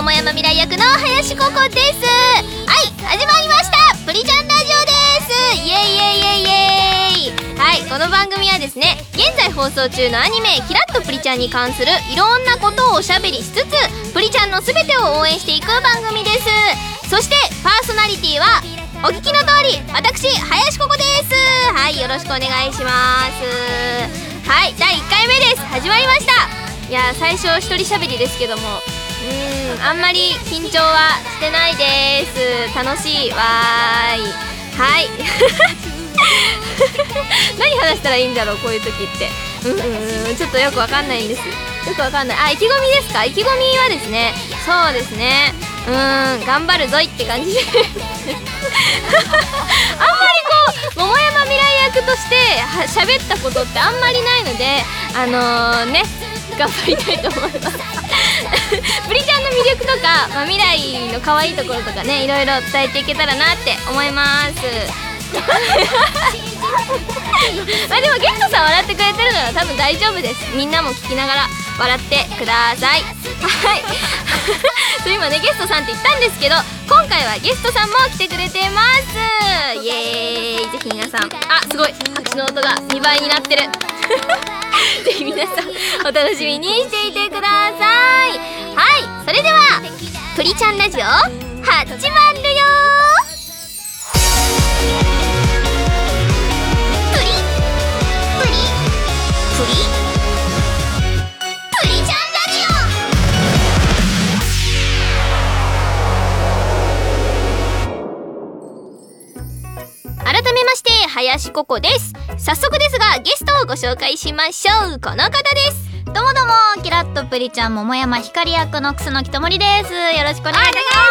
桃山未来役の林ココです。はい、始まりました、プリちゃんラジオです。イエイイエイイエイイエイ。はい、この番組はですね、現在放送中のアニメキラッとプリちゃんに関するいろんなことをおしゃべりしつつ、プリちゃんのすべてを応援していく番組です。そしてパーソナリティはお聞きの通り、私林ココです。はい、よろしくお願いします。はい、第1回目です。始まりました。いや、最初一人喋りですけども、あんまり緊張はしてないです。楽しいわーい。はい何話したらいいんだろう、こういう時って。ちょっとよくわかんないんです。よくわかんない。あ、意気込みですか。意気込みはですね、そうですね、頑張るぞいって感じであんまりこう桃山未来役として喋ったことってあんまりないので、ね、頑張りたいと思いますプリちゃんの魅力とか、未来の可愛いところとかね、いろいろ伝えていけたらなって思いますまあでもゲストさん笑ってくれてるのは多分大丈夫です。みんなも聞きながら笑ってくださいはいそう今ね、ゲストさんって言ったんですけど、今回はゲストさんも来てくれてます。イエーイ。ぜひ皆さん、あ、すごい拍手の音が2倍になってるぜひ皆さんお楽しみにしていてください。はい、それではプリちゃんラジオ始まるよ。プリプリプリプリちゃんラジオ。改めまして林ココです。早速ですがゲストをご紹介しましょう。この方です。 どうもどうも、キラッとプリちゃん桃山ひかり役の楠木ともりです。よろしくお願いします。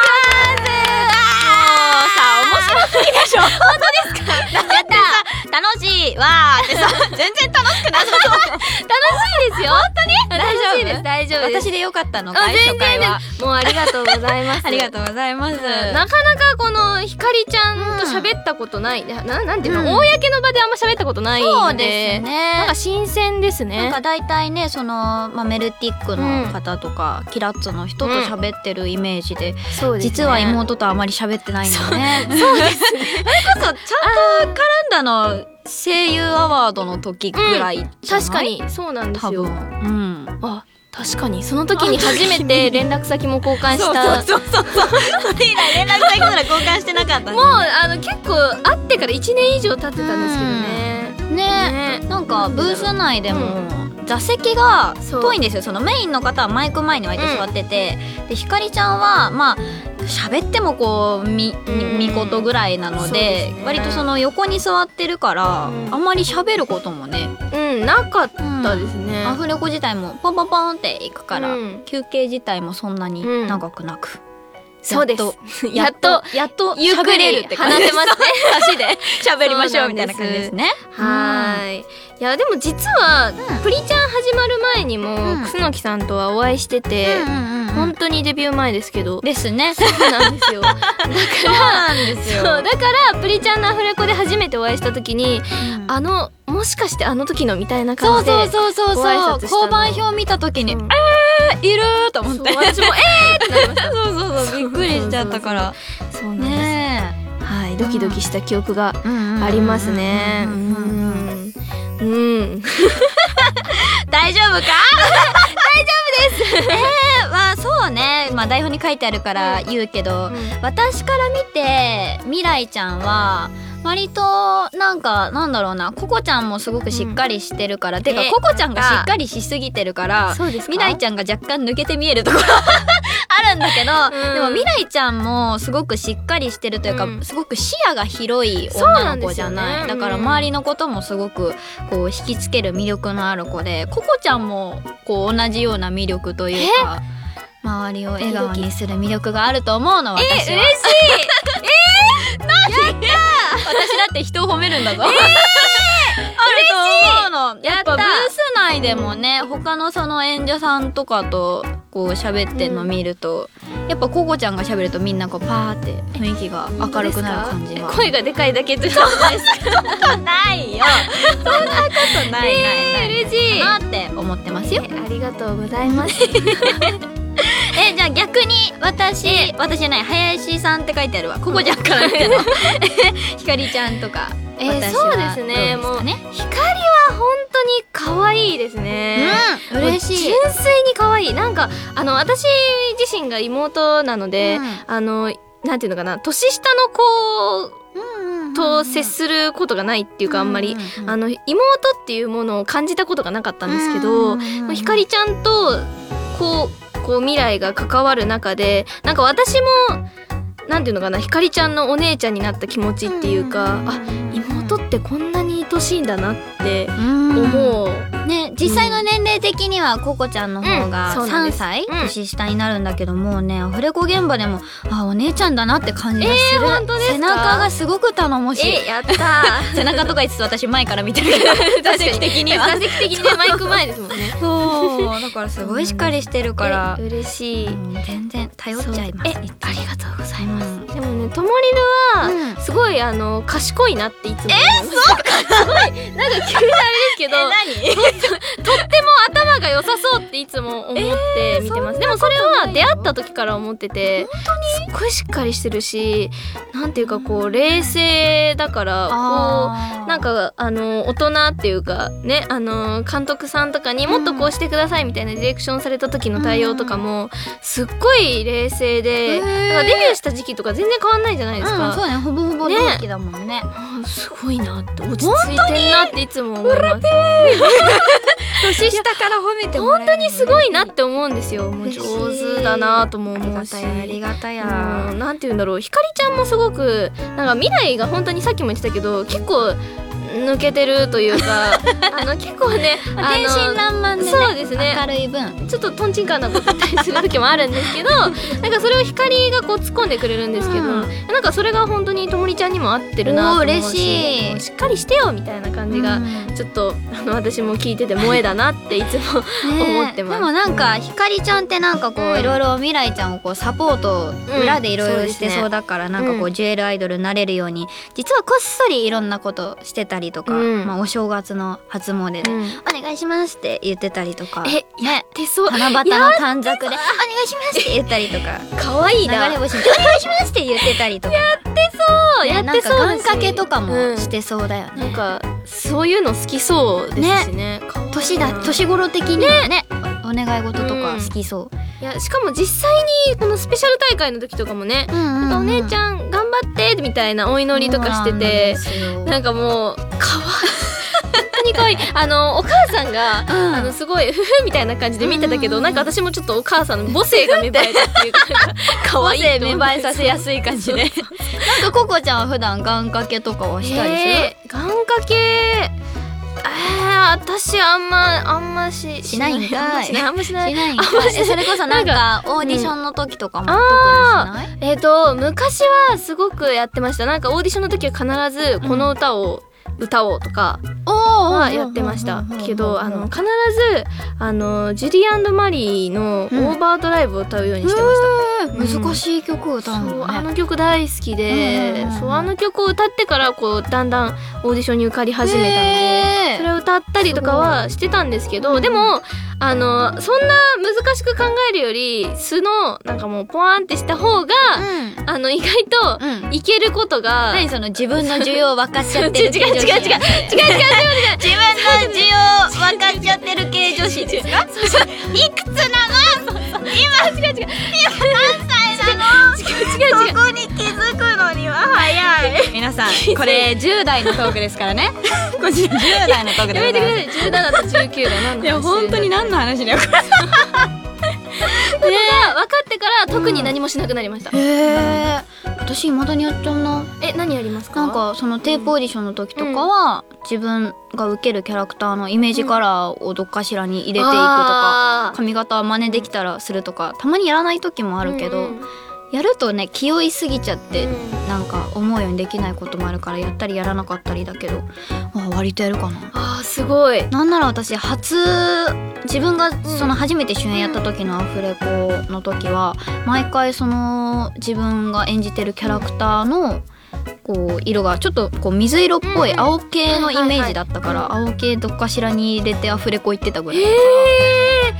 面白すぎでしょ。本当ですか。やった楽しいわーってさ、全然楽しくなさそう楽しいですよ。本当に大丈夫です、大丈夫です。 私でよかったのかい、初回は。 もうありがとうございますありがとうございます。 なかなかこのひかりちゃんと喋ったことない、なんていうの、公の場であんま喋ったことないんで、 そうですね、 なんか新鮮ですね。 なんか大体ね、その、メルティックの方とか、キラッツの人と喋ってるイメージで、実は妹とあまり喋ってないんだよね。そうですね。それこそちゃんと絡んだの声優アワードの時ぐらいじゃない？ 確かにそうなんですよ。あ、確かにその時に初めて連絡先も交換したそうそれ以来連絡先すら交換してなかったね。 もう結構会ってから1年以上経ってたんですけどね。 ね、なんかブース内でも座席が遠いんですよ。そのメインの方はマイク前に割と座ってて、でひかりちゃんはまあ喋ってもこうみことぐらいなので、割とその横に座ってるから、あんまり喋ることもね、 なかったですね。 アフレコ自体もポンポンポンっていくから、休憩自体もそんなに長くなく、 そうです。 やっとゆっくり話せますね。 足で喋りましょうみたいな感じですね。 はい。いやでも実はプリちゃん始まる前にも楠木さんとはお会いしてて、本当にデビュー前ですけどですね。 そうなんですよ。だからプリちゃんのアフレコで初めてお会いした時に、もしかしてあの時のみたいな感じでご挨拶したの。 交番表見た時にいるーと思って、 私もってなりました。 そうびっくりしちゃったから。 そうなんです。はい、ドキドキした記憶がありますね。大丈夫か？大丈夫ですまあそうね、台本に書いてあるから言うけど、私から見て未来ちゃんは割となんだろうな、ココちゃんもすごくしっかりしてるから、てかココちゃんがしっかりしすぎてるから、未来ちゃんが若干抜けて見えるところあるんだけど、でも未来ちゃんもすごくしっかりしてるというか、すごく視野が広い女の子じゃない。だから周りのこともすごくこう引きつける魅力のある子で、ココちゃんもこう同じような魅力というか、周りを笑顔にする魅力があると思うの、私は。嬉しい何？私だって人を褒めるんだぞ。あると思うの。やっぱブース内でもね、他のその演者さんとかとこう喋ってんの見ると、やっぱココちゃんが喋るとみんなこうパーって雰囲気が明るくなる感じが。 声がでかいだけってことですか？ そんなことないよ。そんなことない。 嬉しいなって思ってますよ。 ありがとうございます。 じじゃあ逆に私じゃない、林さんって書いてあるわ。ココちゃんから見てのひかりちゃんとか。私はそうですね。 どうですかね。 もう光は本当に可愛いですね。 嬉しい。 純粋に可愛い。なんか私自身が妹なので、なんていうのかな、年下の子と接することがないっていうか、あんまり妹っていうものを感じたことがなかったんですけど、ひかりちゃんとこう未来が関わる中で、なんか私もなんていうのかな、ひかりちゃんのお姉ちゃんになった気持ちっていうか、あ、妹ってこんなに愛しいんだなって思う。 ね、実際の年齢的にはココちゃんの方が3歳年下になるんだけどもね、アフレコ現場でもお姉ちゃんだなって感じがする。 本当ですか？ 背中がすごく頼もしい。 やった背中とか言って私前から見てるけど座席的には座席的にね、マイク前ですもんね。 そうだからすごいしっかりしてるから、 嬉しい。 全然頼っちゃいます。 ありがとうございます。でもね、ともりぬはすごい賢いなっていつも思います。そうか。すごいなんか急にあれですけど、とっても頭が良さそうっていつも思って見てます。でもそれは出会った時から思ってて、すっごいしっかりしてるし、なんていうかこう冷静だから、こうなんか大人っていうかね、監督さんとかにもっとこうしてくださいみたいなディレクションされた時の対応とかもすっごい冷静で、なんかデビューした時期とか全然変わんないじゃないですか。 そうね、ほぼほぼ同期だもんね。 すごいなって、落ち着いてんなっていつも思います。 年下から褒めてもらえる。 本当にすごいなって思うんですよ。もう上手だなとも思うし、 ありがたや。 なんて言うんだろう、ひかりちゃんもすごくなんか未来が本当にさっきも言ってたけど、結構抜けてるというか結構ね、 天真爛漫でね、 そうですね、 明るい分ちょっとトンチンカンなこと言ったりする時もあるんですけどなんかそれを光がこう突っ込んでくれるんですけど、なんかそれが本当にともりちゃんにも合ってるなと思うし、 嬉しい、 しっかりしてよみたいな感じが、ちょっと私も聞いてて萌えだなっていつも思ってます。 でもなんかひかりちゃんってなんかこういろいろ未来ちゃんをこうサポート裏でいろいろしてそうだから、なんかこうジュエルアイドルになれるように実はこっそりいろんなことしてたりとか、お正月の初詣でお願いしますって言ってたりとか、 やってそう。 七夕の短冊でお願いしますって言ったりとか、 可愛いな。 流れ星でお願いしますって言ってたりとか、 やってそう、やってそうだし、 なんか願掛けとかもしてそうだよね。 なんかそういうの好きそうですしね。 年頃的にはね、お願い事とか好きそう。 いや、しかも実際にこのスペシャル大会の時とかもね、なんかお姉ちゃん頑張ってみたいなお祈りとかしてて、なんかもう可愛い。本当に可愛い。お母さんが、すごいフフみたいな感じで見てたけど、なんか私もちょっとお母さんの母性が芽生えたっていうか、可愛いと思って。芽生えさせやすい感じで。なんかココちゃんは普段願掛けとかはしたりする？ 願掛け、私あんましないんかい。 あんましない。 それこそなんかオーディションの時とかも特にしない？ 昔はすごくやってました。なんかオーディションの時は必ずこの歌を歌おうとかはやってましたけど、必ずジュディ&マリーのオーバードライブを歌うようにしてました。 難しい曲を歌うのね。 あの曲大好きで、あの曲を歌ってからこうだんだんオーディションに受かり始めたので、それを歌ったりとかはしてたんですけど、でもそんな難しく考えるより素のなんかもうポワンってした方が、意外といけることが、 何その自分の需要分かっちゃってる系女子？違う自分の需要分かっちゃってる系女子ですか？いくつなの？今何歳なの？そこに気づくのには早い。皆さんこれ10代のトークですからね。これ10代のトークでございます。 やめてください。17と19代何の話？ いや本当に何の話だよこれ。 分かってから特に何もしなくなりました。 私未だにやっちゃうな。 何やりますか？ なんかそのテープオーディションの時とかは、自分が受けるキャラクターのイメージカラーをどっかしらに入れていくとか、髪型は真似できたらするとか、たまにやらない時もあるけど、やるとね気負いすぎちゃって、なんか思うようにできないこともあるからやったりやらなかったりだけど、割とやるかな。 すごい。 なんなら私自分がその初めて主演やった時のアフレコの時は、毎回その自分が演じてるキャラクターのこう色がちょっとこう水色っぽい青系のイメージだったから、青系どっかしらに入れてアフレコ行ってたぐらいだから。 す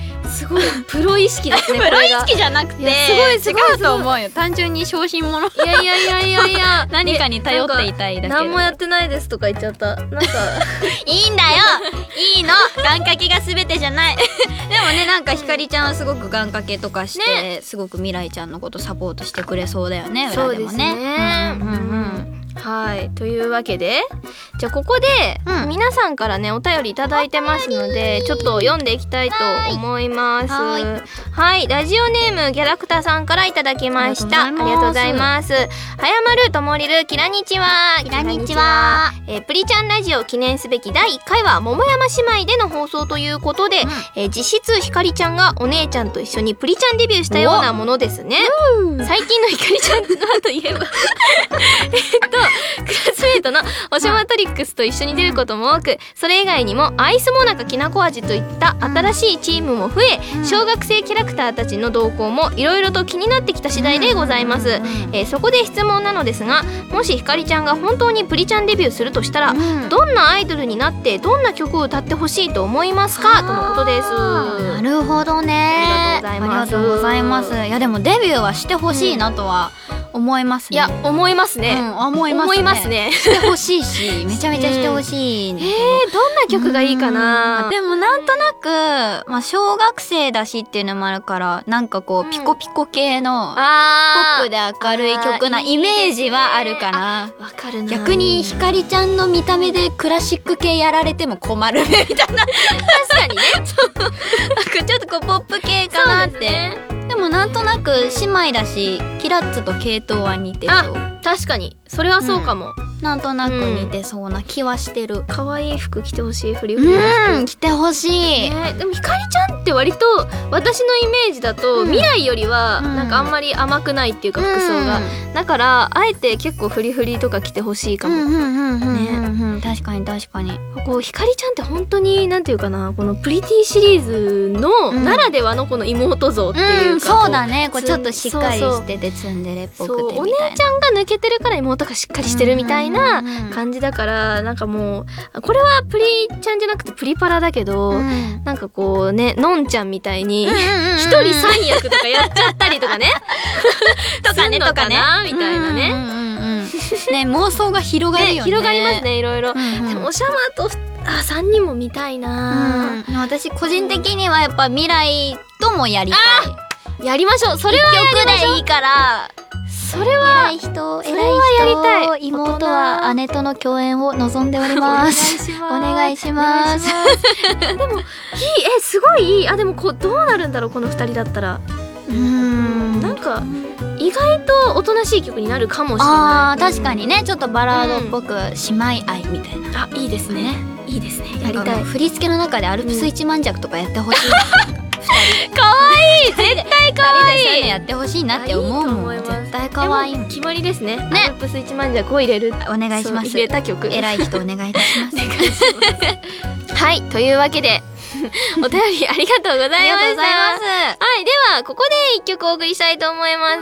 ごいプロ意識ですねプロ意識じゃなくて、 いやすごい違うと思うよ。単純に小心者。 いやいやいやいやいや何かに頼っていたいだけで。 何もやってないですとか言っちゃった。なんかいいんだよ。いいの。願掛けが全てじゃない。でもね、なんかひかりちゃんはすごく願掛けとかして、 ね、 すごく未来ちゃんのことサポートしてくれそうだよね。 そう裏でもね。 ですね。はいというわけで、じゃあここで、皆さんからねお便りいただいてますので、ちょっと読んでいきたいと思います。はい、ラジオネームギャラクタさんからいただきました。ありがとうございます。はやまるともりるきらにちは。 きらにちは。 プリちゃんラジオ記念すべき第1回は桃山姉妹での放送ということで、実質ひかりちゃんがお姉ちゃんと一緒にプリちゃんデビューしたようなものですね。最近のひかりちゃんはといえばクラスメートのオシャマトリックスと一緒に出ることも多く、それ以外にもアイスモナカきなこ味といった新しいチームも増え、小学生キャラクターたちの動向もいろいろと気になってきた次第でございます。そこで質問なのですが、もしひかりちゃんが本当にプリちゃんデビューするとしたら、どんなアイドルになってどんな曲を歌ってほしいと思いますか、とのことです。 なるほどね。ありがとうございます。いやでもデビューはしてほしいなとは思いますね。 いや思いますね。 思いますね。してほしいし、めちゃめちゃしてほしい。 どんな曲がいいかな。 でもなんとなく、まあ小学生だしっていうのもあるから、なんかこうピコピコ系のポップで明るい曲なイメージはあるかな。 わかるな。 逆にひかりちゃんの見た目でクラシック系やられても困るみたいな。確かにね。なんかちょっとこうポップ系かなって。でもなんとなく姉妹だし、キラッツと系統は似てそう。 確かにそれはそうかも。 なんとなく似てそうな気はしてる。 可愛い服着てほしい。フリフリ着てほしい。 でもひかりちゃんって割と私のイメージだと、未来よりはなんかあんまり甘くないっていうか、服装が。だからあえて結構フリフリとか着てほしいかも。ね、 確かに確かに。 こうひかりちゃんって本当になんていうかな、このプリティシリーズのならではのこの妹像っていうか、 そうだね。こうちょっとしっかりしててツンデレっぽくてみたいな。 お姉ちゃんが抜けてるから妹がしっかりしてるみたいな感じだから、なんかもうこれはプリちゃんじゃなくてプリパラだけど、なんかこうね、のんちゃんみたいに一人三役とかやっちゃったりとかねとかねとかねみたいなね。 ね、妄想が広がるよね。 広がりますね、いろいろ。でもおしゃまと3人も見たいな。 私個人的にはやっぱ未来ともやりたい。 やりましょう。それはやりましょう。 曲でいいから。 それは偉い人やりたい。 妹は姉との共演を望んでおります。お願いします。 でもいい、すごいいい。でもどうなるんだろう、この2人だったら。なんか意外とおとなしい曲になるかもしれない。 確かにね、ちょっとバラードっぽく姉妹愛みたいな。 いいですね。いいですね。やりたい。 振り付けの中でアルプス一万尺とかやってほしい。 かわいい。絶対かわいい。 そういうのやってほしいなって思うもん。絶対かわいい。 決まりですね。アルプス一万尺を入れる。 お願いします。 入れた曲。 偉い人お願いいたします。 はい、というわけでお便りありがとうございました。 ありがとうございます。 はい、ではここで一曲お送りしたいと思います。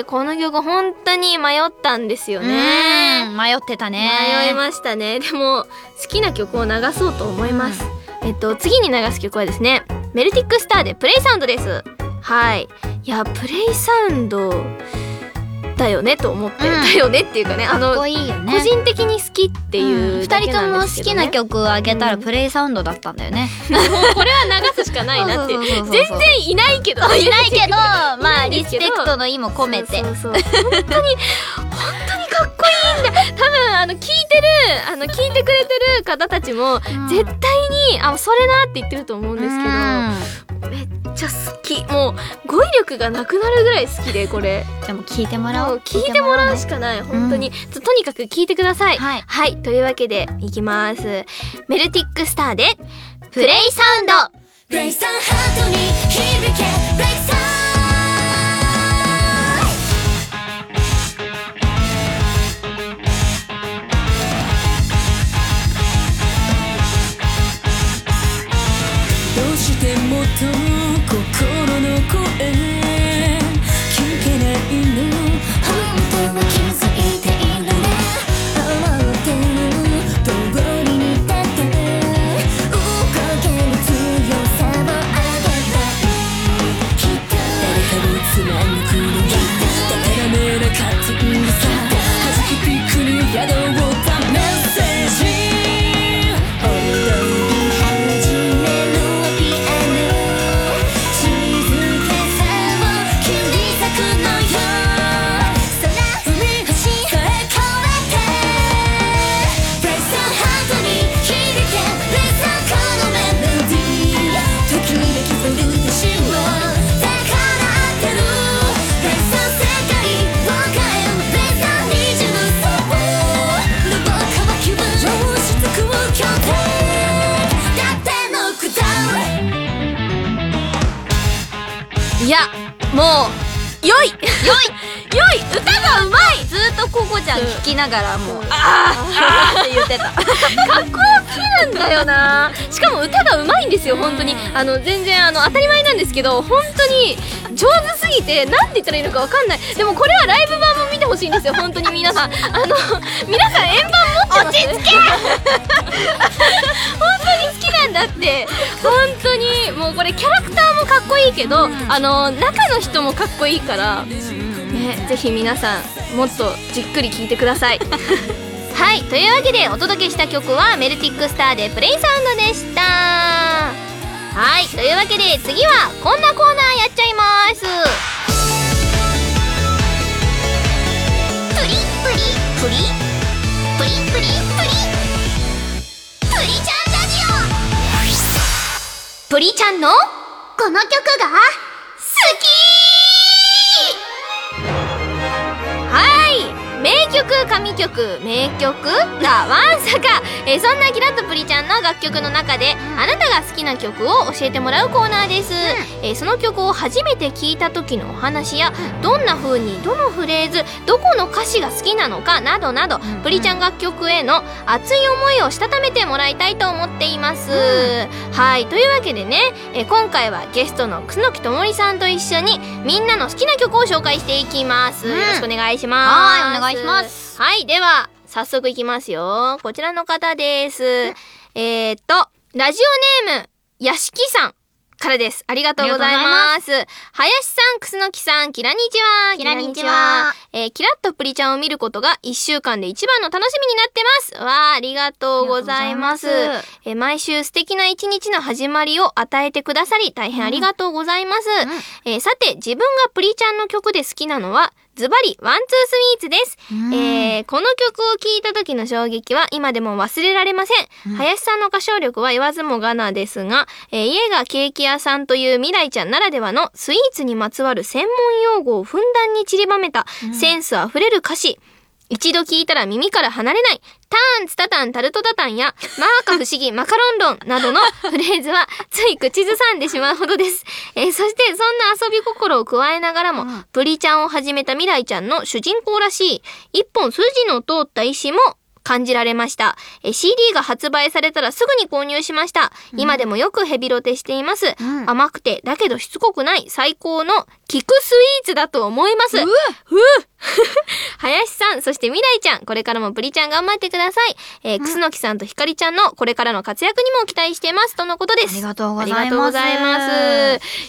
この曲本当に迷ったんですよね。 迷ってたね。 迷いましたね。でも好きな曲を流そうと思います。次に流す曲はですね、メルティックスターでプレイサウンドです。はい。いや、プレイサウンドだよねと思って、だよねっていうかね、 かっこいいよね。 個人的に好きっていうだけ 2人となんもですけどね。 好きな曲をあげたらプレイサウンドだったんだよね。 もうこれは流すしかないなっていう。全然いないけど。 いないけど、まあリスペクトの意も込めて。 本当にかっこいいんだ。多分聞いてくれてる方たちも絶対にそれなって言ってると思うんですけど、めっちゃ好き。もう語彙力がなくなるぐらい好きで、これじゃあもう聞いてもらおう。 聞いてもらうしかない。本当にとにかく聞いてください。はい、というわけでいきます。メルティックスターでプレイサウンド。 ブレイさんハートに響けブレイさん。どうしてもっと心の声聞けないの。本当は気づいているね。思ってる通りに立って動ける強さをあげた。 よいよい歌がうまい。 ずっとココちゃん聞きながらもうあーって言ってた。 かっこよきなんだよな。しかも歌がうまいんですよ本当に。全然当たり前なんですけど、本当に上手すぎてなんて言ったらいいのかわかんない。でもこれはライブ版も見てほしいんですよ本当に皆さん。皆さん円盤持ってます？落ち着け本当に好きなんだって。本当にもうこれキャラクターもかっこいいけど、中の人もかっこいいからね、ぜひ皆さんもっとじっくり聴いてください。はい、というわけでお届けした曲はメルティックスターでプレイサウンドでした。はい、というわけで次はこんなコーナーやっちゃいます。プリプリプリプリプリプリプリちゃんラジオ。プリちゃんのこの曲が好き。はい、名曲神曲名曲がわんさか、そんなキラッとプリちゃんの楽曲の中で、あなたが好きな曲を教えてもらうコーナーです、その曲を初めて聴いた時のお話や、どんな風にどのフレーズどこの歌詞が好きなのかなどなど、プリちゃん楽曲への熱い思いをしたためてもらいたいと思っています、はい、というわけでね、今回はゲストの楠木ともりさんと一緒にみんなの好きな曲を紹介していきます、よろしくお願いします。 はい、お願いします。 はい、では早速いきますよ。こちらの方です。ラジオネームやしきさんからです。ありがとうございます。林さん、楠木さん、キラニチは。 キラニチは。 キラッとプリちゃんを見ることが1週間で一番の楽しみになってます。わあ、ありがとうございます。毎週素敵な一日の始まりを与えてくださり大変ありがとうございます。さて、自分がプリちゃんの曲で好きなのはズバリワンツースイーツです、この曲を聴いた時の衝撃は今でも忘れられません、林さんの歌唱力は言わずもがなですが、家がケーキ屋さんという未来ちゃんならではのスイーツにまつわる専門用語をふんだんに散りばめた、センスあふれる歌詞、一度聞いたら耳から離れないターンツタタンタルトタタンやマーカ不思議マカロンロンなどのフレーズはつい口ずさんでしまうほどです、そしてそんな遊び心を加えながらも、プリちゃんを始めた未来ちゃんの主人公らしい一本筋の通った意志も感じられました。CD が発売されたらすぐに購入しました。今でもよくヘビロテしています。甘くてだけどしつこくない最高のキクスイーツだと思います。林さん、そして未来ちゃん、これからもプリちゃん頑張ってください。楠木さんとひかりちゃんのこれからの活躍にも期待していますとのことです。 ありがとうございます。 ありがとうございます。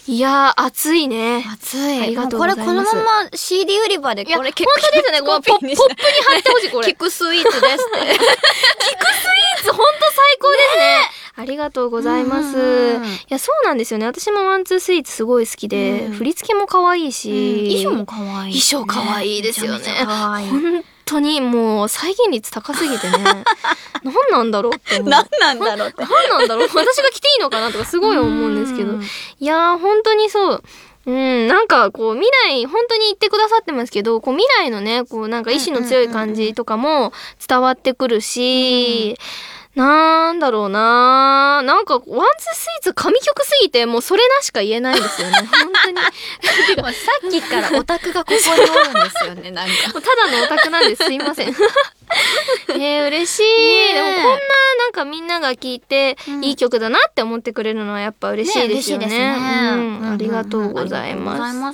いやー、熱いね。 熱い。 ありがとうございます。 これこのまま CD 売り場でこれ結構本当ですよね。こうポップに貼ってほしいこれ。 キクスイーツですって。 キクスイーツ本当最高ですね。ありがとうございます。いや、そうなんですよね。私もワンツースイーツすごい好きで、振り付けも可愛いし、 衣装も可愛い。 衣装可愛いですよね。 めちゃめちゃ可愛い。 本当にもう再現率高すぎてね。何なんだろうって思う。 何なんだろうって。 何なんだろう。私が着ていいのかなとかすごい思うんですけど。いやー、本当にそう。なんかこう未来、本当に言ってくださってますけど、こう未来のね、こうなんか意志の強い感じとかも伝わってくるし、なんだろうな、なんかワンツースイーツ神曲すぎてもうそれなしか言えないですよね。本当に。 てかさっきからオタクがここにおるんですよね、なんか。 ただのオタクなんです。すいません。嬉しい。でもこんななんかみんなが聴いていい曲だなって思ってくれるのはやっぱ嬉しいですよね。ありがとうございます。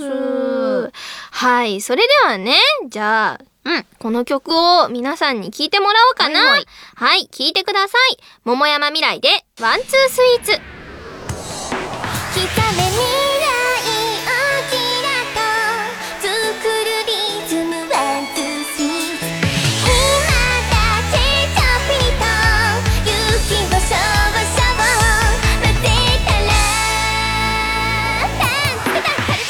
はい、それではね、じゃあ、この曲を皆さんに聴いてもらおうかな。はい、聴いてください。桃山未来でワンツースイーツ。 刻め未来をキラと作るリズムワンツースイーツ、今だけちょぴりと雪をシャワシャワ混ぜたらタンツタタンタルトタタン。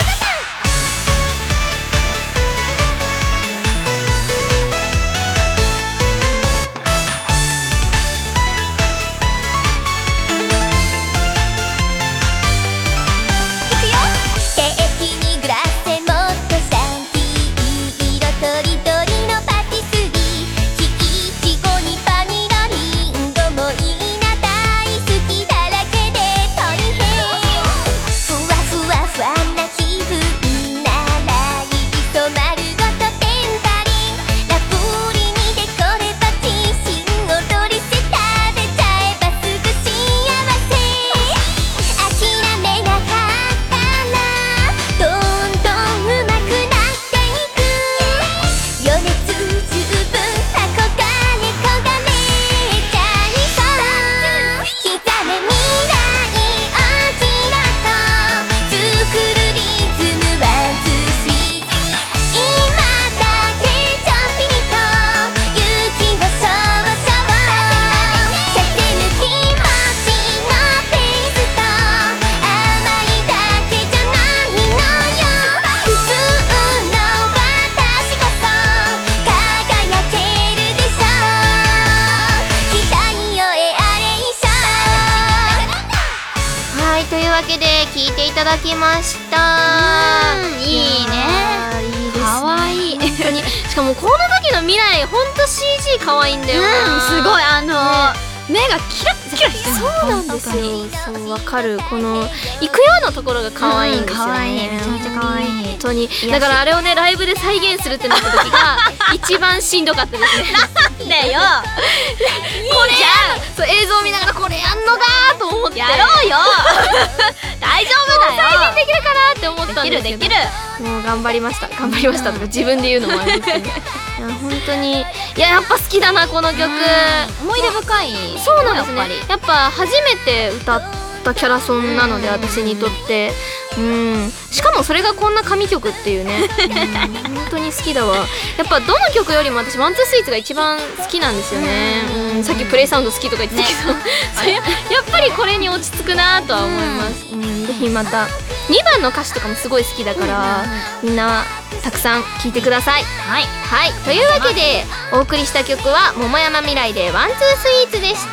わけで聞いていただきました。 いいね。 いいですね。 かわいい。 本当に。しかもこの時の未来ほんと CG かわいいんだよな。 すごい目がキラッキラしてる。 そうなんですよ。そうわかる。この行くようなところが可愛いんですよね。 可愛い。めちゃめちゃ可愛い。 本当に。だからあれをねライブで再現するってなった時が一番しんどかったですね。 なんでよ。 これそう映像を見ながらこれやんのだと思ってやろうよ。大丈夫だよ。 再現できるかなって思ったんですけど。 できる。 もう頑張りましたとか自分で言うのもあれですけど。いや本当にやっぱ好きだなこの曲。 思い出深い。 そうなんですね。やっぱ初めて歌ったキャラソンなので私にとってしかもそれがこんな神曲っていうね本当に好きだわ。やっぱどの曲よりも私ワンツースイーツが一番好きなんですよね。さっきプレイサウンド好きとか言ってたけど、それやっぱりこれに落ち着くなとは思います。ぜひまた2番の歌詞とかもすごい好きだからみんなたくさん聴いてください。はい、というわけでお送りした曲は桃山未来でワンツースイーツでした。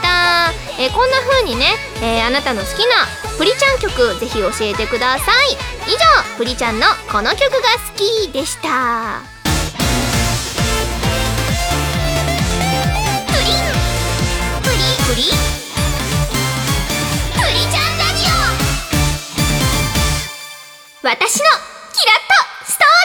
こんな風にね、あなたの好きなプリちゃん曲ぜひ教えてください。以上プリちゃんのこの曲が好きでした。プリちゃんラジオ、私のキラッとストー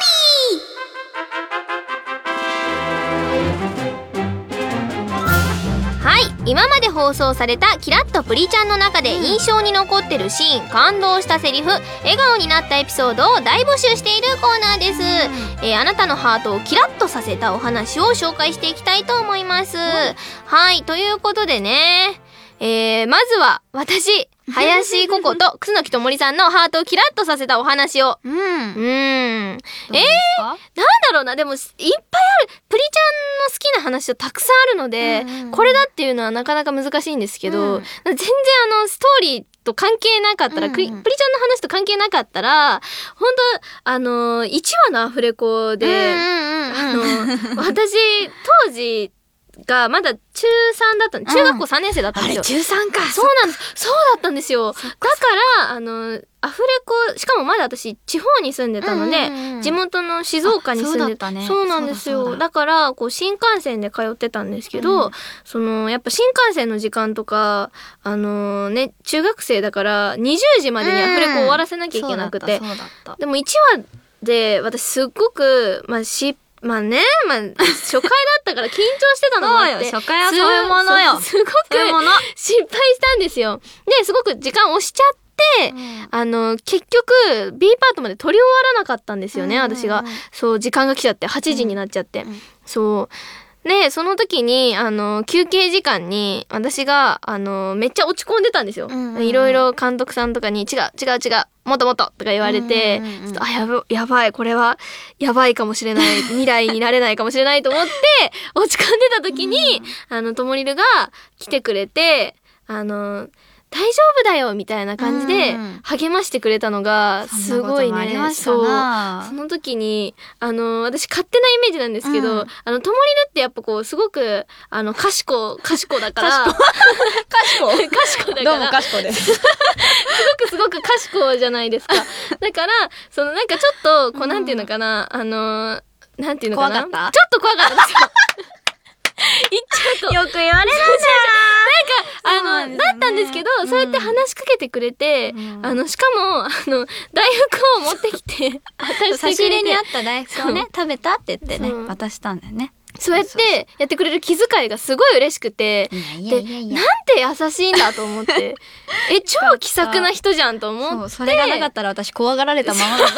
リー。はい、今まで放送されたキラッとプリちゃんの中で印象に残ってるシーン、感動したセリフ、笑顔になったエピソードを大募集しているコーナーです。あなたのハートをキラッとさせたお話を紹介していきたいと思います。はい、ということでね、まずは私林ココと楠木ともりさんのハートをキラッとさせたお話を。なんだろうな、でもいっぱいある。プリちゃんの好きな話とたくさんあるので、これだっていうのはなかなか難しいんですけど、全然ストーリーと関係なかったら、プリちゃんの話と関係なかったら、本当1話のアフレコで、私当時がまだ中3だった中学校3年生だったんですよ。 あれ中3か。 そうなんです。そうだったんですよ。だからアフレコ、しかもまだ私地方に住んでたので、地元の静岡に住んでた。そうなんですよ。だからこう新幹線で通ってたんですけど、やっぱ新幹線の時間とか中学生だから20時までにアフレコ終わらせなきゃいけなくて、でも1話で私すっごく初回だったから緊張してたのもあって、 初回はそういうものよ。 すごく失敗したんですよ。で、すごく時間押しちゃって、結局 B パートまで撮り終わらなかったんですよね、私が。そう、時間が来ちゃって8時になっちゃって。そう。で、その時に、休憩時間に、私が、めっちゃ落ち込んでたんですよ。いろいろ監督さんとかに、違う、もっととか言われて、ちょっと、やばい、これは、やばいかもしれない、未来になれないかもしれないと思って、落ち込んでた時に、ともりるが来てくれて、大丈夫だよみたいな感じで励ましてくれたのがすごいね。そう。その時に私勝手なイメージなんですけど、ともりるってやっぱこうすごく賢だから。賢だから。 どうも賢です。 すごく賢じゃないですか。だからなんかちょっとこうなんていうのかな、なんていうのかな。 怖かった？ ちょっと怖かったですよ。言っちゃうとよく言われるんだよな。だったんですけど、そうやって話しかけてくれて、しかも大福を持ってきて差し入れにあった大福をね食べたって言ってね渡したんだよね。 そうやってやってくれる気遣いがすごい嬉しくて、で、なんて優しいんだと思って、超気さくな人じゃんと思って、 それがなかったら私怖がられたままだった。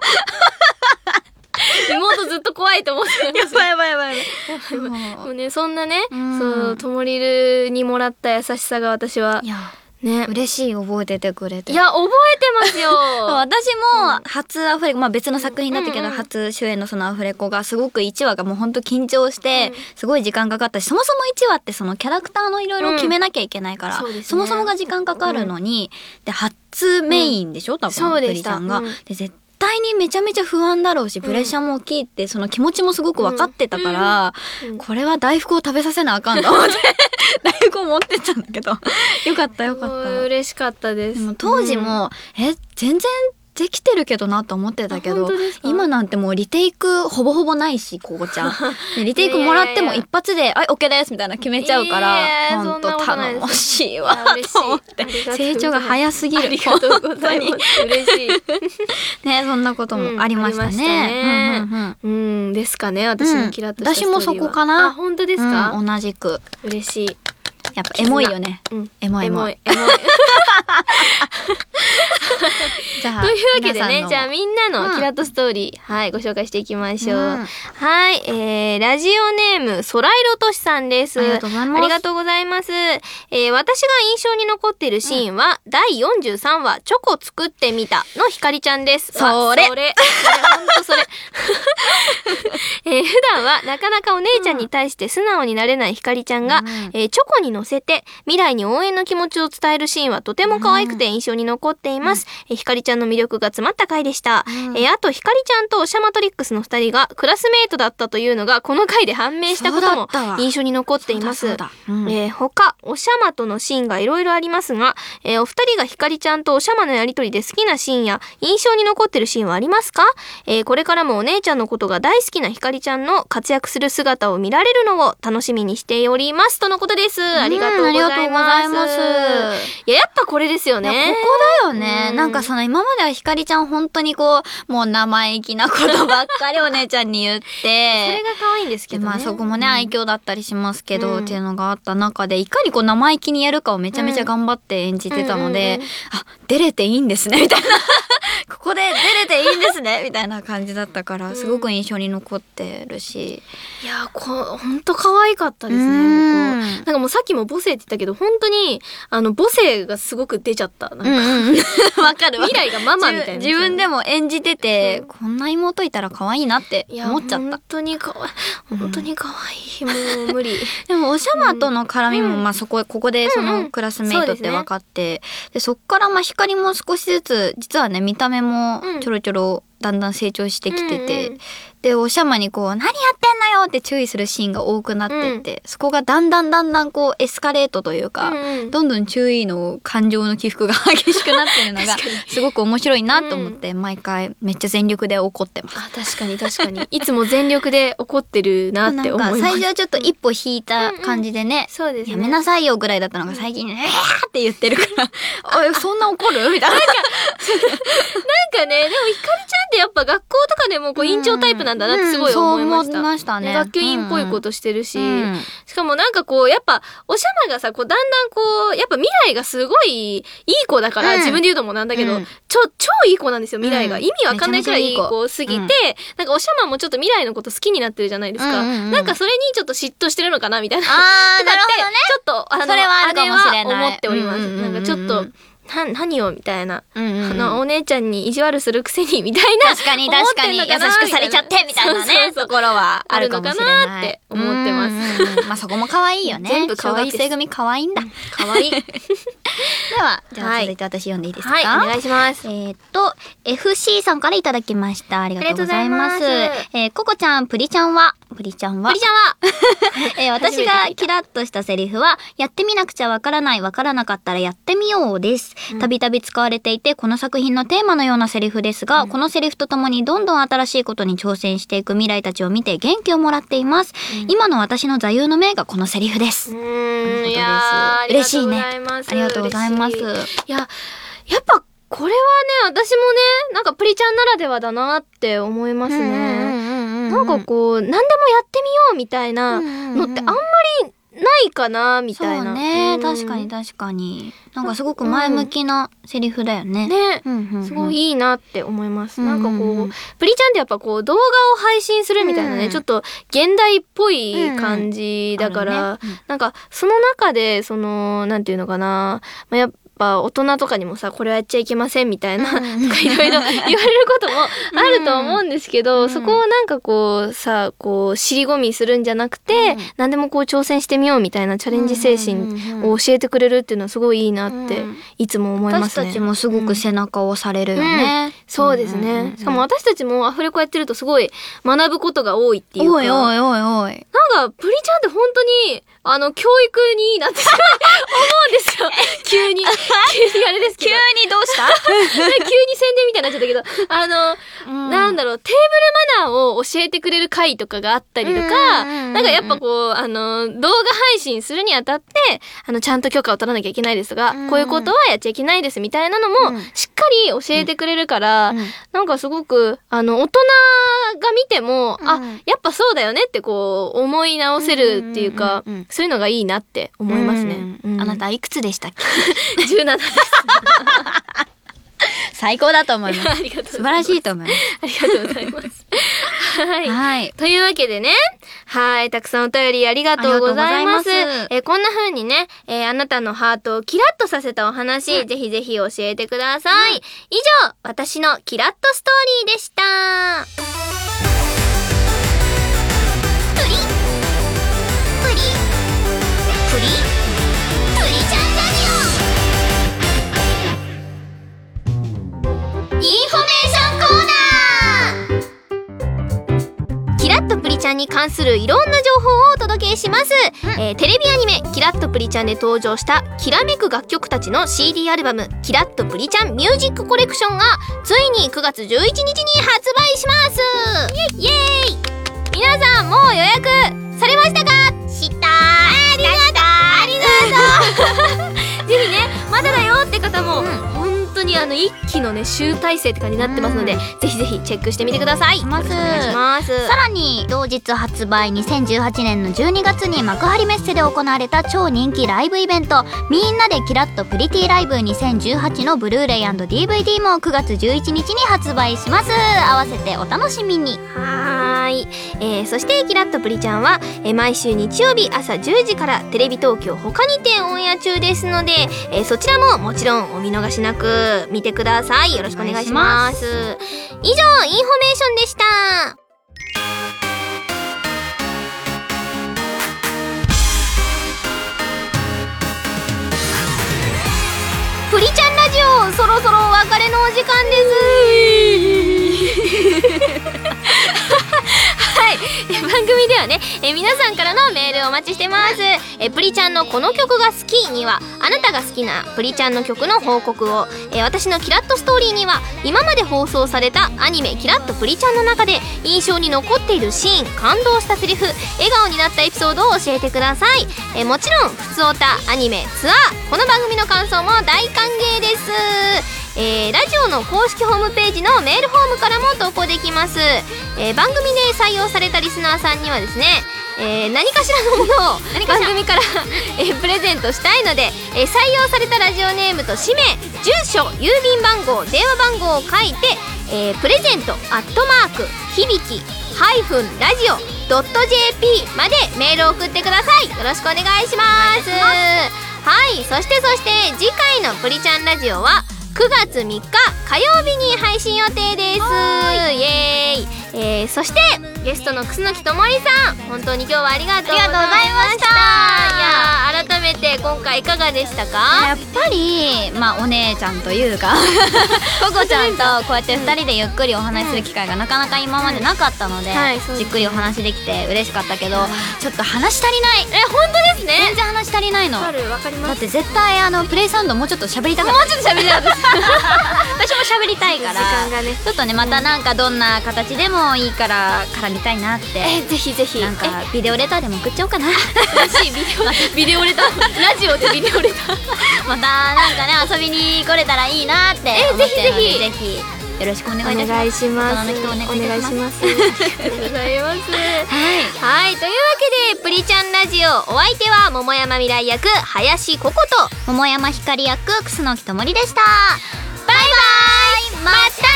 妹ずっと怖いと思ってました。 やばい。 もうね、そんなね、ともりるにもらった優しさが私は、ね、 嬉しい、覚えててくれて。 いや、覚えてますよ。 私も初アフレコ、別の作品だったけど、初主演のそのアフレコがすごく1話がもうほんと緊張して、すごい時間かかったし、そもそも1話ってそのキャラクターのいろいろ決めなきゃいけないから、そもそもが時間かかるのに、で、初メインでしょ多分、プリちゃんが。で、絶対にめちゃめちゃ不安だろうし、プレッシャーも大きいって、その気持ちもすごく分かってたから、これは大福を食べさせなあかんと思って、大英語持ってったんだけどよかったよかった。 嬉しかったです。 でも当時も、全然できてるけどなと思ってたけど、今なんてもうリテイクほぼほぼないし、ここちゃんでリテイクもらっても一発ではい OK ですみたいな決めちゃうから、ほんと頼もしいわと思って成長が早すぎる。 ありがとうございます嬉しいね、そんなこともありましたね。 ですかね、私のキラッとしたストーリーは。 私もそこかな。 あ、本当ですか。 同じく嬉しい。 やっぱエモいよね。エモい。じゃあというわけでね、じゃあみんなのキラッとストーリー、はい、ご紹介していきましょう。はい、ラジオネームソライロトシさんです。 ありがとうございます。 ありがとうございます。私が印象に残っているシーンは、第43話チョコ作ってみたのひかりちゃんです。 それほんとそれ。普段はなかなかお姉ちゃんに対して素直になれないひかりちゃんが、チョコに乗せて未来に応援の気持ちを伝えるシーンはとても可愛くて印象に残っています。ひかりちゃんの魅力が詰まった回でした。あとひかりちゃんとオシャマトリックスの2人がクラスメートだったというのがこの回で判明したことも印象に残っています。他オシャマとのシーンがいろいろありますが、お二人がひかりちゃんとオシャマのやりとりで好きなシーンや印象に残ってるシーンはありますか？これからもお姉ちゃんのことが大好きなひかりちゃんの活躍する姿を見られるのを楽しみにしておりますとのことです。ありがとうございます。いや、やっぱこれですよね。 ここだよね。なんかその今まではひかりちゃん本当にこうもう生意気なことばっかりお姉ちゃんに言ってそれが可愛いんですけどね。 まあそこもね、愛嬌だったりしますけど、っていうのがあった中でいかにこう生意気にやるかをめちゃめちゃ頑張って演じてたので、あ、出れていいんですねみたいなここで出れていいんですねみたいな感じだったからすごく印象に残ってるし、 いやほんと可愛かったですね。なんかもうさっきも母性って言ったけど本当に母性がすごく出ちゃった。なんかわかる。 未来がママみたいな。 自分でも演じてて、こんな妹いたら可愛いなって思っちゃった。 本当に可愛い。本当に可愛い。もう無理。 でもおしゃまとの絡みもまあここでそのクラスメイトって分かって、でそっからまあ光も少しずつ実はね見た目もちょろちょろだんだん成長してきてて、でおしゃまにこう何やってんのよって注意するシーンが多くなってって、そこがだんだんこうエスカレートというか、どんどん注意の感情の起伏が激しくなってるのがすごく面白いなと思って、毎回めっちゃ全力で怒ってます。 あ、確かに確かに。いつも全力で怒ってるなって思います。 最初はちょっと一歩引いた感じでね、 そうですね。 やめなさいよぐらいだったのが最近って言ってるからおいそんな怒るみたいな。 なんかね、でもひかりちゃんってやっぱ学校とかでもこう院長タイプなんだなってすごい思いました。 そう思いましたね。 学級委員っぽいことしてるし、しかもなんかこうやっぱおしゃまがさ、こうだんだんこうやっぱ未来がすごいいい子だから、自分で言うのもなんだけど、超いい子なんですよ未来が。意味わかんないくらいいい子すぎて、なんかおしゃまもちょっと未来のこと好きになってるじゃないですか。なんかそれにちょっと嫉妬してるのかなみたいな。 なるほどね。 ちょっとそれはあるかもしれない。 思っております。なんかちょっと。何よみたいな、お姉ちゃんに意地悪するくせにみたいな、 確かに優しくされちゃってみたいなね、ところはあるかもしれないなって思ってます。 まあそこも可愛いよね。全部小学生組可愛いんだ。 可愛い。ではじゃあ続いて私読んでいいですか？ はい、お願いします。 FC さんからいただきました。ありがとうございます。ココちゃん、プリちゃんは私がキラッとしたセリフは、やってみなくちゃわからない、わからなかったらやってみようです。たびたび使われていて、この作品のテーマのようなセリフですが、このセリフとともにどんどん新しいことに挑戦していく未来たちを見て元気をもらっています。今の私の座右の銘がこのセリフです。 いやー、 嬉しいね。 ありがとうございます。 いや、やっぱこれはね、私もね、なんかプリちゃんならではだなって思いますね。なんかこう、何でもやってみようみたいなのってあんまりないかなみたいな。 そうね、確かに。なんかすごく前向きなセリフだよね。 ね、すごいいいなって思います。なんかこう、プリちゃんってやっぱこう動画を配信するみたいなね、ちょっと現代っぽい感じだから、なんかその中でその、なんていうのかな、やっぱ大人とかにもさ、これはやっちゃいけませんみたいな、とかいろいろ言われることもあると思うんですけど、そこをなんかこうさ、こう尻込みするんじゃなくて、何でもこう挑戦してみようみたいなチャレンジ精神を教えてくれるっていうのはすごいいいなっていつも思いますね。 私たちもすごく背中を押されるよね。 そうですね。しかも私たちもアフレコやってるとすごい学ぶことが多いっていうか。 おい。 なんかプリちゃんって本当に教育にいいなって思うんですよ。急にあれですけど。 急にどうした急に宣伝みたいになっちゃったけど、なんだろう、テーブルマナーを教えてくれる会とかがあったりとか、なんかやっぱこう、動画配信するにあたって、ちゃんと許可を取らなきゃいけないですが、こういうことはやっちゃいけないですみたいなのも、しっかり教えてくれるから、なんかすごく、大人が見ても、やっぱそうだよねってこう、思い直せるっていうか、そういうのがいいなって思いますね。 あなたいくつでしたっけ 17です。 最高だと思います。 ありがとうございます。 素晴らしいと思います。 ありがとうございます。はい。 はい。 というわけでね、はい、たくさんお便りありがとうございます。 ありがとうございますこんな風にね、あなたのハートをキラッとさせたお話、ぜひぜひ教えてください。以上、私のキラッとストーリーでした。プリプリプリプリちゃんラジオインフォメーションコーナー。キラッとプリちゃんに関するいろんな情報をお届けします。テレビアニメキラッとプリちゃんで登場したきらめく楽曲たちの CD アルバムキラッとプリちゃんミュージックコレクションがついに9月11日に発売します。イエーイ。皆さんもう予約されましたか？したありがとうぜひね、まだだよって方も、本当に一期のね集大成って感じになってますので、ぜひぜひチェックしてみてください。よろしくお願いします。 さらに同日発売2018年の12月に幕張メッセで行われた超人気ライブイベントみんなでキラッとプリティライブ2018のブルーレイ&DVD も9月11日に発売します。合わせてお楽しみに。 はーい、そしてキラッとプリちゃんは、毎週日曜日朝10時からテレビ東京他にてオンエア中ですので、そちらももちろんお見逃しなく見てください。よろしくお願いします。以上、インフォメーションでした。プリちゃんラジオ、そろそろお別れのお時間です。はい、番組ではね、皆さんからのメールをお待ちしてます。プリちゃんのこの曲が好きにはあなたが好きなプリちゃんの曲の報告を、私のキラッとストーリーには今まで放送されたアニメキラッとプリちゃんの中で印象に残っているシーン、感動したセリフ、笑顔になったエピソードを教えてください。もちろんふつおた、アニメ、ツアー、この番組の感想も大歓迎です。ラジオの公式ホームページのメールフォームからも投稿できます。番組で採用されたリスナーさんにはですね、何かしらのものを番組からプレゼントしたいので、採用されたラジオネームと氏名、住所、郵便番号、電話番号を書いて、プレゼント響きラジオ.jp までメールを送ってください。よろしくお願いします。はい、そして次回のプリちゃんラジオは9月3日火曜日に配信予定です。イエーイ。そしてゲストの楠木智里さん、本当に今日はありがとうございました。いや、改めて今回いかがでしたか？ やっぱりお姉ちゃんというかココちゃんとこうやって2人でゆっくりお話しする機会がなかなか今までなかったので、じっくりお話できて嬉しかったけど、ちょっと話足りない。 本当ですね。 全然話足りないの。 わかります。 だって絶対プレイサウンドもうちょっと喋りたかった。もうちょっと喋りたかった私も喋りたいから、 時間がね、 ちょっとねまたなんかどんな形でもいいから絡みたいなって。 ぜひぜひなんかビデオレターでも送っちゃおうかな。 嬉しい。ビデオレターラジオでビデオレターまたなんかね遊びに来れたらいいなって思ってるので、ぜひよろしくお願いいたします。 お願いします。 お願いします。 ありがとうございます。はい、というわけでプリちゃんラジオ、お相手は桃山未来役林ココと桃山ひかり役楠木智里でした。 バイバイ、また